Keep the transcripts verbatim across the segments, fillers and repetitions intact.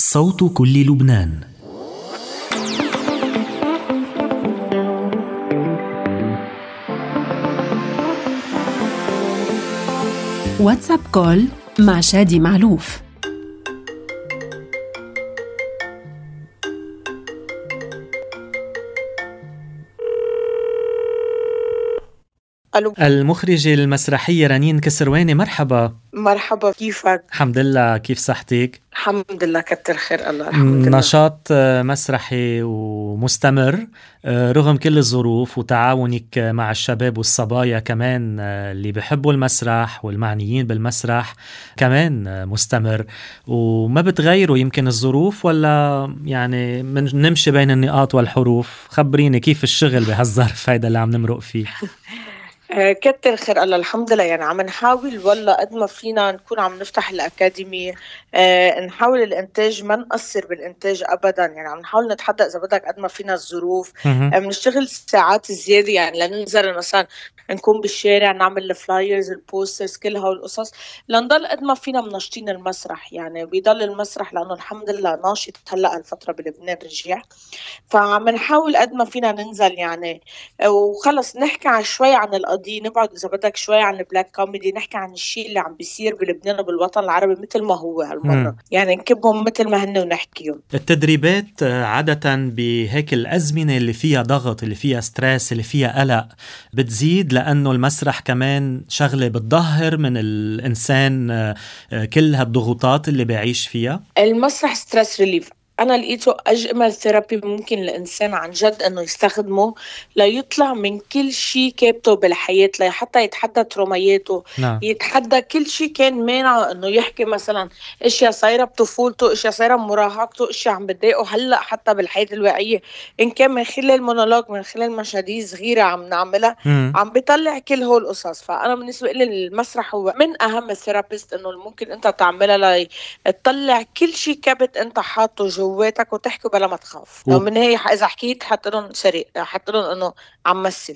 صوت كل لبنان. واتساب كول مع شادي معلوف. ألو. المخرجة المسرحية رنين كسرواني، مرحبا. مرحبا، كيفك؟ الحمد لله، كيف صحتك؟ الحمد لله، كتر خير الله. الحمد لله. نشاط مسرحي ومستمر رغم كل الظروف، وتعاونك مع الشباب والصبايا كمان اللي بيحبوا المسرح والمعنيين بالمسرح كمان مستمر، وما بتغيروا يمكن الظروف، ولا يعني من نمشي بين النقاط والحروف؟ خبريني كيف الشغل بهالظرف هيدا اللي عم نمرق فيه. كتر خير الله. الحمد لله، يعني عم نحاول والله قد ما فينا نكون عم نفتح الأكاديمية، أه نحاول الإنتاج، ما نقصر بالإنتاج أبدا، يعني عم نحاول نتحدى إذا بدك قد ما فينا الظروف. بنشتغل ساعات زيادة يعني لننزل مثلا نكون بالشارع، نعمل الفلايرز البوسترز كل هاو القصص، لنضل قد ما فينا منشطين المسرح. يعني بيضل المسرح لأنه الحمد لله ناشط هلأ الفترة بلبنان رجع، فعم نحاول قد ما فينا ننزل يعني، وخلص نحكي عن شوي عن القضية، نبعد إذا بدك شوي عن البلاك كوميدي، نحكي عن الشيء اللي عم بيصير بلبنان وبالوطن العربي مثل ما هو هالمرة. مم. يعني نكبهم مثل ما هن ونحكيهم. التدريبات عادة بهيك الأزمنة اللي فيها ضغط، اللي فيها ستريس، اللي فيها قلق، بتزيد لأنه المسرح كمان شغلة بتظهر من الإنسان كل هالضغوطات اللي بيعيش فيها. المسرح ستريس ريليف، أنا لقيته أجمل ثيرابي ممكن الإنسان عن جد أنه يستخدمه ليطلع من كل شيء كابته بالحياة، لحتى يتحدى ترومياته. نعم. يتحدى كل شيء كان مانع أنه يحكي مثلا إشياء صايرة بطفولته، إشياء صايرة مراهقته، إشياء عم بتضايقه هلأ حتى بالحياة الواقعية، إن كان من خلال المونولوج، من خلال مشاهدية صغيرة عم نعملها، مم. عم بيطلع كل هول القصص. فأنا بالنسبة لي المسرح هو من أهم الثيرابيست أنه ممكن أنت تعملها لتطلع كل شيء كبت أنت حاطه جواتك وتحكي بلا ما تخاف. لو من هي إذا حكيت حتى لهم سريع، حتى لهم إنه عم مثل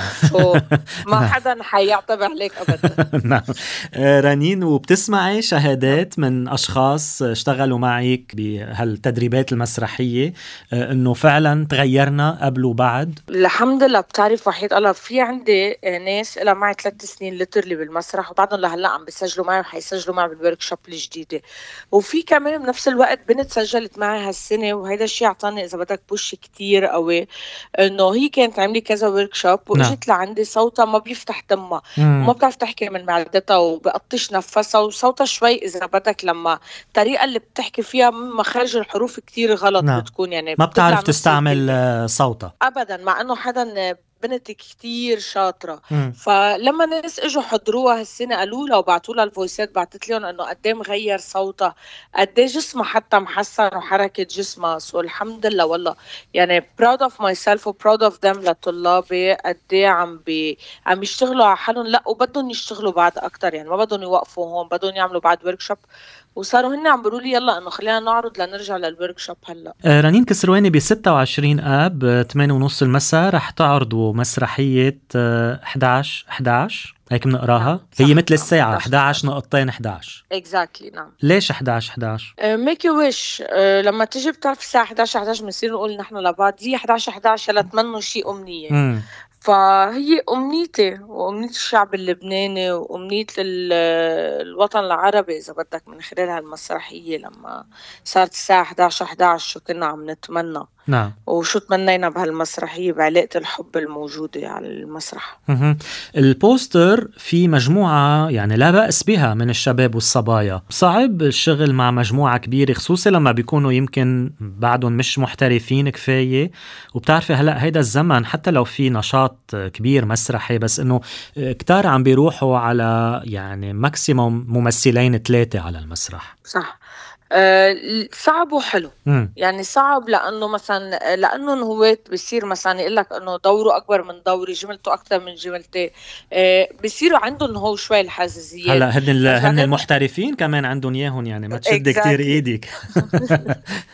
ما حدا حيعتبر عليك أبدا. نعم. رنين، وبتسمعي شهادات من أشخاص اشتغلوا معك بهالتدريبات المسرحية إنه فعلا تغيرنا قبل وبعد؟ الحمد لله. بتعرف وحيد الله، في عندي ناس إلا معي ثلاث سنين لترلي بالمسرح، وبعدهم لهلا عم بيسجلوا معي وحيسجلوا معي بالوركشوب الجديدة. وفي كمان بنفس الوقت بنت سجلت معي هالسنة، وهيدا الشيء عطاني إذا بدك بوش كتير قوي، إنه هي كانت عاملة كذا وركشوب وإجت لعندي صوتها ما بيفتح تمها وما بتعرف تحكي من معدتها وبقطش نفسها، وصوتها شوي إذا بدك لما الطريقة اللي بتحكي فيها مخارج الحروف كتير غلط. نعم. بتكون يعني ما بتعرف تستعمل صوتها أبدا، مع أنه حدا بنت كتير شاطرة. مم. فلما ناس اجوا حضروها هالسنة قالوا لها وبعتوا لها الفويسات، بعتت لهم انه قديه مغير صوتها، قديه جسمها حتى محسن وحركة جسمها. سو الحمد لله والله، يعني proud of myself و proud of them لطلابي قديه عم بي عم يشتغلوا على حالهم. لا، وبدهم يشتغلوا بعد اكتر، يعني ما بدهم يوقفوا هون، بدهم يعملوا بعد وركشوب. وصاروا هن عم بيقولوا لي يلا انه خلينا نعرض لنرجع للوركشوب هلا. آه رنين كسرواني، ب ستة وعشرين آب ثمانية ونص المساء رح تعرضوا مسرحية آه إحدى عشر إحدى عشر، هيك بنقراها. هي مثل الساعة إحدى عشر نقطتين إحدى عشر. exactly. نعم. ليش إحدى عشر إحدى عشر؟ make a wish. uh, لما تيجي بتعرف الساعة إحدى عشر إحدى عشر بنصير نقول نحن لبعض دي إحدى عشر إحدى عشر يلا تمنوا شيء أمنية. م. فهي أمنيتي وأمنية الشعب اللبناني وأمنية الوطن العربي إذا بدك، من خلال هالمسرحية لما صارت الساعة إحدى عشر إحدى عشر شو كنا عم نتمنى. نعم. وشو تمنينا بهالمسرحية بعلاقة الحب الموجودة على المسرح. مه. البوستر في مجموعة يعني لا بأس بها من الشباب والصبايا. صعب الشغل مع مجموعة كبيرة، خصوصا لما بيكونوا يمكن بعدهم مش محترفين كفاية. وبتعرفي هلأ هيدا الزمن حتى لو في نشاط كبير مسرحي، بس انه كتار عم بيروحوا على يعني ماكسيموم ممثلين ثلاثة على المسرح. صح. أه صعب وحلو. مم. يعني صعب لأنه مثلا لأنه هو بيصير مثلا يقول لك أنه دوره أكبر من دوري، جملته أكتر من جملتي، أه بيصيروا عندهم هو شوي الحساسيات. هلا هن هن المحترفين كمان عندهم ياهن، يعني ما تشد كتير إيدك.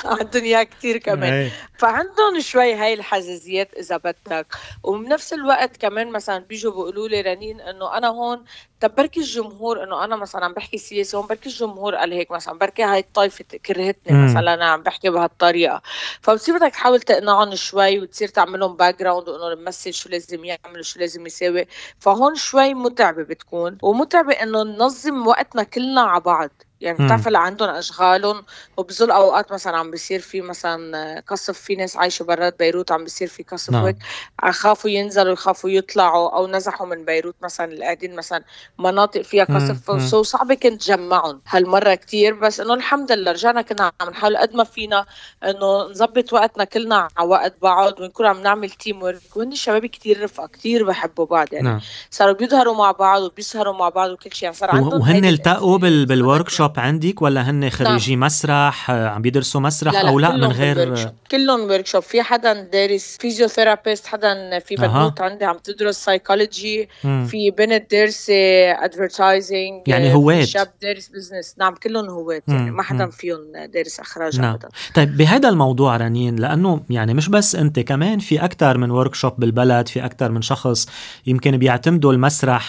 عندهم اياه كتير كمان. فعندهم شوي هاي الحساسيات اذا بدك. وبنفس الوقت كمان مثلا بيجوا بيقولوا لي رنين انه انا هون طب بركي الجمهور انه انا مثلا عم بحكي سياسه هون، بركي الجمهور قال هيك مثلا، بركي هاي الطائفه كرهتني م. مثلا انا عم بحكي بهالطريقه. فبتصير بدك تحاول تقنعهم شوي وتصير تعملهم باك جراوند وانه الممثل شو لازم يعمل شو لازم يساوي. فهون شوي متعبه بتكون، ومتعبه انه ننظم وقتنا كلنا على بعض. يعني بتعرف اللي عندهم اشغالهم، وبظل اوقات مثلا عم بيصير في مثلا قصف، في ناس عايشه برات بيروت عم بيصير في قصف وهيك خافوا ينزلوا يخافوا يطلعوا، او نزحوا من بيروت مثلا اللي قاعدين مثلا مناطق فيها قصف، فسو صعب كنت جمعهم هالمره كتير. بس انه الحمد لله رجعنا كنا عم نحاول قد ما فينا انه نظبط وقتنا كلنا على وقت بعض ونكون عم نعمل تيم ورك. وهن الشباب كتير رفقه كتير بحبوا بعض يعني نعم. صاروا بيظهروا مع بعض وبيسهروا مع بعض وكل شيء يعني صار عندهم. وهن التقوا بال بالورك شوب عندك ولا هن خريجي نعم. مسرح عم بيدرسوا مسرح لا لا او لا من غير؟ كلهم ورك شوب. في حدا دارس فيزيوثيرابيست، حدا في بنوت أه. عندي عم تدرس سايكولوجي، في بنت دارسه ادفرتايزنج، يعني هوات. في شاب دارس بزنس. نعم كلهم هوات يعني ما حدا فيهم دارس اخراج نعم. ابدا. طيب بهذا الموضوع رنين، لانه يعني مش بس انت، كمان في اكثر من ورك شوب بالبلد، في اكثر من شخص يمكن بيعتمدوا المسرح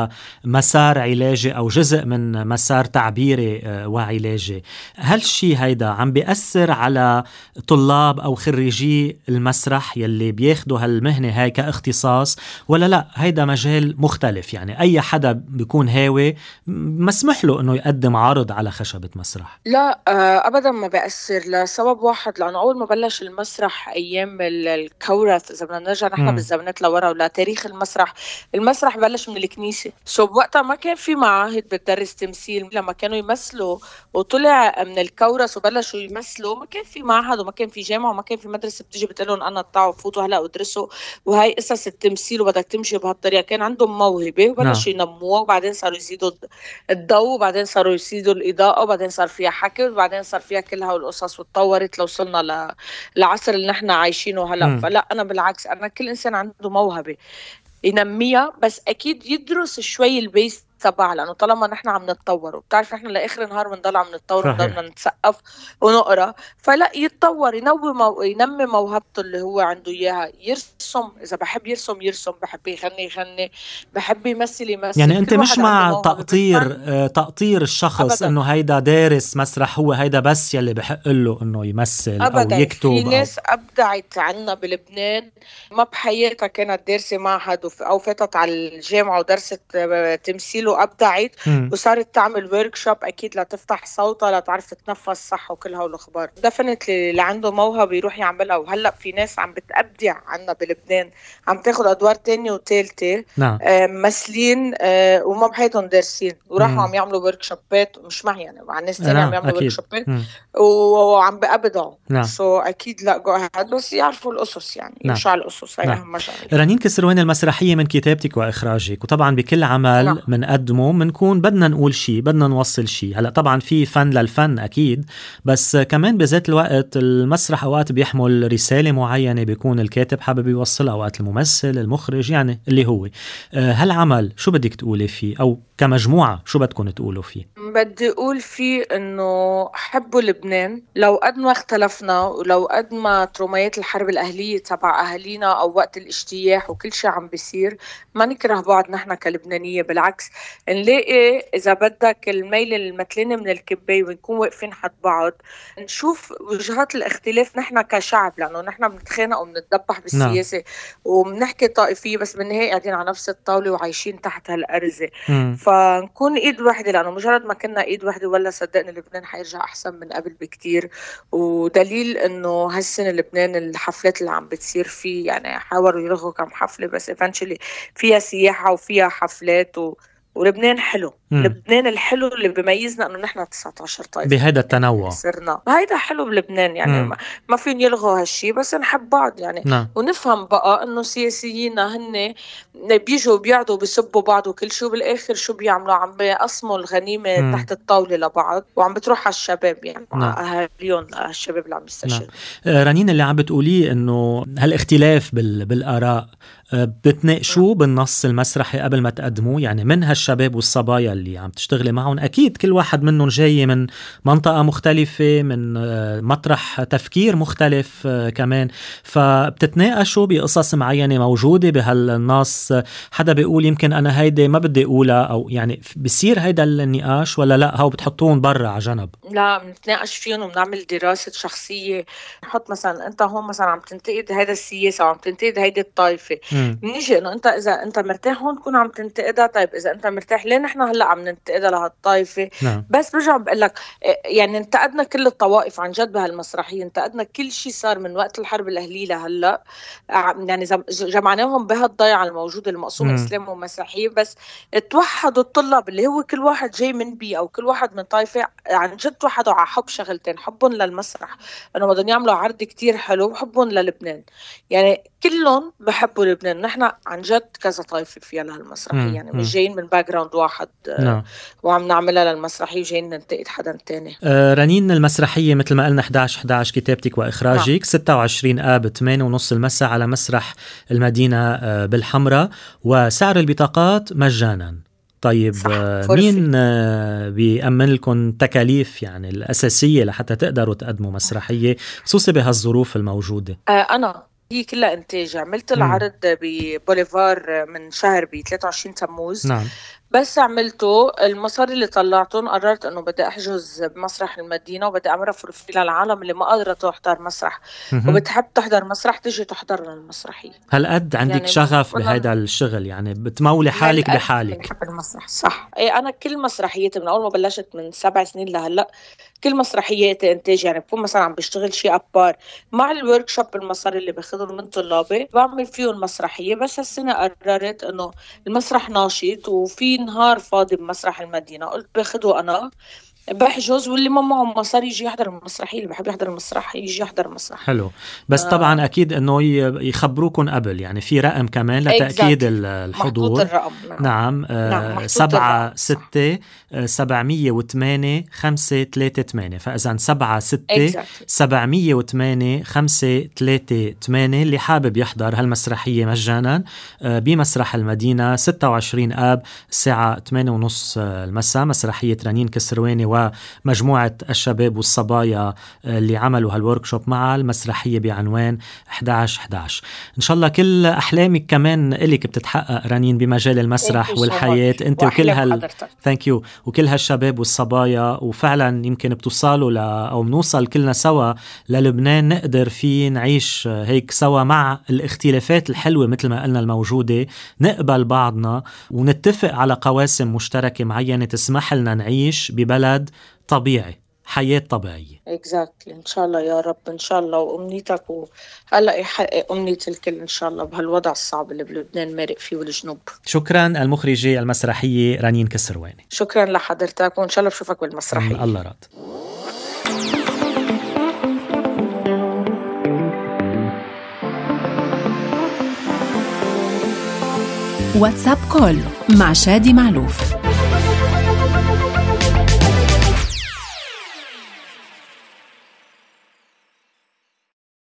كمسار علاجي او جزء من مسار تعبيري وعلاجي. هل الشيء هيدا عم بيأثر على طلاب أو خريجي المسرح يلي بياخدوا هالمهنة هاي كاختصاص، ولا لا هيدا مجال مختلف؟ يعني أي حدا بيكون هاوي مسمح له أنه يقدم عرض على خشبة مسرح؟ لا أبدا ما بيأثر، لسبب واحد، لأنه أول ما بلش المسرح أيام الكورث، إذا بدنا نرجع نحن بالزمانات لورا ولا تاريخ المسرح، المسرح بلش من الكنيسة. سو بوقتها ما كان في معاهد بتدرس تمثيل. لما كانوا يمثلوا وطلع من الكورس وبلشوا يمثلوا، ما كان في معهد وما كان في جامعة وما كان في مدرسة بتيجي بتقولهم أنا اطلعوا فوتوا هلا ودرسوا وهي قصص التمثيل وبدك تمشي بهالطريقة. كان عندهم موهبة وبلشوا ينموها، وبعدين صاروا يزيدوا الضوء، وبعدين صاروا يزيدوا الإضاءة، وبعدين صار فيها حكي، وبعدين صار فيها كل هالقصص وتطورت لو وصلنا ل... لعصر اللي نحن عايشينه هلا. م. فلا أنا بالعكس، أنا كل إنسان عنده موهبة ينميها، بس أكيد يدرس شوي البيس تبع، لأنه طالما نحن عم نتطور، وبتعرف نحن لآخر نهار بنضل عم نتطور ونضلنا نتسقف ونقرأ، فلا يتطور، ينمي مو... ينمي موهبته اللي هو عنده إياها. يرسم، إذا بحب يرسم يرسم، بحب يغني يغني، بحب يمثل يمثل. يعني أنت مش مع تقطير آه تقطير الشخص إنه هيدا دارس مسرح، هو هيدا بس يلي بحق له إنه يمثل أبداً. أو يكتب. في ناس أو... أبدعت عنا بلبنان ما بحياتها كانت دارسة معهد أو فاتت على الجامعة ودرست تمثيل وأبدعت وصارت تعمل وركشوب أكيد لتفتح صوتها لتعرف تتنفس صح وكل هالأخبار. دفنتلي اللي عنده موهبة يروح يعملها. وهلأ في ناس عم بتأبدع عنا بلبنان، عم تاخد أدوار تانية وثالثة نعم. آه ممثلين آه وما بحياتهم دارسين وراحوا عم يعملوا وركشوبات، مش معي يعني مع الناس تانية عم يعملوا وركشوبات وعم بأبدعوا. نعم. سو أكيد لا جوهد، بس يعرفوا القصص يعني نعم. يمشوا على القصص، هاي نعم. أهم شغلة. رنين كسروان، المسرحية من كتابتك وإخراجك، وطبعا بكل عمل نعم. من قدمه منكون بدنا نقول شيء، بدنا نوصل شيء. هلأ طبعا في فن للفن أكيد، بس كمان بذات الوقت المسرح أوقات بيحمل رسالة معينة بيكون الكاتب حابب يوصلها، أوقات الممثل، المخرج، يعني اللي هو هالعمل شو بدك تقولي فيه، أو كمجموعة شو بدكم تقولوا فيه؟ بدي أقول فيه إنه حبوا لبنان، لو قد ما اختلفنا ولو قد ما تروميات الحرب الأهلية تبع أهالينا أو وقت الاجتياح وكل شيء عم بيصير، ما نكره بعض نحن كلبنانية. بالعكس نلاقي إذا بدك الميل المتلين من الكباية ونكون واقفين حد بعض، نشوف وجهات الاختلاف نحن كشعب، لأنه نحن بنتخانق وبنتدبح بالسياسة وبنحكي طائفية، بس بالنهاية قاعدين على نفس الطاولة وعايشين تحت هالأرزة. فنكون إيد واحدة، لأنه مجرد ما كنا إيد واحدة ولا صدقني لبنان حيرجع أحسن من قبل بكتير. ودليل إنه هالسنة لبنان الحفلات اللي عم بتصير فيه، يعني حاولوا يلغوا كم حفلة بس eventually فيها سياحة وفيها حفلات و... ولبنان حلو. مم. لبنان الحلو اللي بيميزنا انه نحن تسعة عشر طائفة بهذا التنوع صرنا، هيدا حلو بلبنان يعني. مم. ما فين يلغوا هالشي، بس نحب بعض يعني. نعم. ونفهم بقى انه سياسيين هن بيجوا بيعدوا بيسبوا بعض وكل شو، بالاخر شو بيعملوا؟ عم بيقسموا الغنيمة مم. تحت الطاولة لبعض، وعم بتروح على الشباب يعني. نعم. اهاليهم الشباب اللي عم يستشهدوا. نعم. رنين، اللي عم بتقوليه انه هالاختلاف بال... بالاراء بتناقشوه بالنص المسرحي قبل ما تقدموه، يعني من هالشباب والصبايا يلي عم تشتغلي معهم أكيد كل واحد منهم جاي من منطقة مختلفة، من مطرح تفكير مختلف كمان، فبتتناقشوا بقصص معينة موجودة بهالنص. حدا بيقول يمكن أنا هيدا ما بدي أقولها، أو يعني بيصير هيدا النقاش ولا لا هو بتحطون برا على جنب؟ لا، بنتناقش فيهم وبنعمل دراسة شخصية. نحط مثلا أنت هون مثلا عم تنتقد هيدا السياسة وعم تنتقد هيدا الطائفة، بنيجي إنه أنت إذا أنت مرتاح هون تكون عم تنتقدها، طيب إذا أنت مرتاح ليه نحن هلا عم ننتقدها لهالطائفة؟ نعم. بس برجع بقول لك يعني انتقدنا كل الطوائف عن جد بهالمسرحية، انتقدنا كل شيء صار من وقت الحرب الأهلية لهلا، يعني جمعناهم بهالضيعة الموجودة المقسومة إسلام ومسيحية، بس توحدوا الطلاب اللي هو كل واحد جاي من بي أو كل واحد من طائفة، عن جد توحدوا على حب شغلتين: حبهم للمسرح انه بدهم يعملوا عرض كتير حلو، وحبهم للبنان. يعني كلهم بحبوا لبنان، نحن عن جد كذا طائفة فيها لهالمسرحية، يعني مش جايين من باك جراوند واحد نعم. وعم نعملها للمسرحية وجايين ننتقد حدا تاني. آه رنين، المسرحية مثل ما قلنا إحدى عشر إحدى عشر كتابتك وإخراجك. نعم. ستة وعشرين آب ثمانية ونص المساء على مسرح المدينة آه بالحمراء، وسعر البطاقات مجانا. طيب آه مين آه بيأمن لكم تكاليف يعني الأساسية لحتى تقدروا تقدموا مسرحية خصوصي بهالظروف الموجودة؟ آه أنا هي كلها إنتاج. عملت العرض ببوليفار من شهر ب ثلاثة وعشرين تموز. نعم. بس عملته المصاري اللي طلعتهم قررت انه بدي احجز بمسرح المدينة وبدي اعمل فرصة للعالم اللي ما قادرة تحضر مسرح وبتحب تحضر مسرح تجي تحضر المسرحية. هل قد عندك يعني شغف بهذا الشغل؟ يعني بتمولي حالك بحالك؟ بحب المسرح صح. ايه انا كل مسرحياتي من اول ما بلشت من سبع سنين لهلا كل مسرحياتي انتاج. يعني بكون مثلا عم بشتغل شيء ابار مع الوركشوب المصاري اللي باخذهم من طلابي بعمل فيهم مسرحية. بس هالسنة قررت انه المسرح ناشط وفي نهار فاضي بمسرح المدينة، قلت باخده أنا بحجز، واللي ما معه مصاري يجي يحضر المسرحية، اللي بحب يحضر المسرح يجي يحضر المسرح. حلو. بس آه طبعا أكيد أنه يخبروكم قبل، يعني في رقم كمان لتأكيد exactly. الحضور. محطوط الرقم. نعم, نعم. آه نعم سبعة ستة سبعمية وثمانية خمسة ثلاثة ثمانية. فإذا سبعة ستة exactly. سبعمية وثمانية خمسة ثلاثة ثمانية اللي حابب يحضر هالمسرحية مجانا آه بمسرح المدينة ستة وعشرين آب الساعة ثمانية ونص المساء، مسرحية رنين كسرواني ومجموعة الشباب والصبايا اللي عملوا هالوركشوب مع المسرحية بعنوان إحدى عشر إحدى عشر. إن شاء الله كل أحلامك كمان إليك بتتحقق رنين بمجال المسرح والحياة، أنت وكل هال ثانك يو وكل هالشباب والصبايا، وفعلا يمكن بتوصلوا ل... أو بنوصل كلنا سوا للبنان نقدر فيه نعيش هيك سوا مع الاختلافات الحلوة مثل ما قلنا الموجودة، نقبل بعضنا ونتفق على قواسم مشتركة معينة تسمح لنا نعيش ببلد طبيعي، حياة طبيعية. exactly. إن شاء الله يا رب، إن شاء الله. وأمنيتك وهلأ يحقق أمنية الكل إن شاء الله بهالوضع الصعب اللي بلبنان مارق فيه والجنوب. شكرا المخرجة المسرحية رنين كسرواني. شكرا لحضرتك، وإن شاء الله بشوفك بالمسرحية. الله راد. واتساب كول مع شادي معلوف.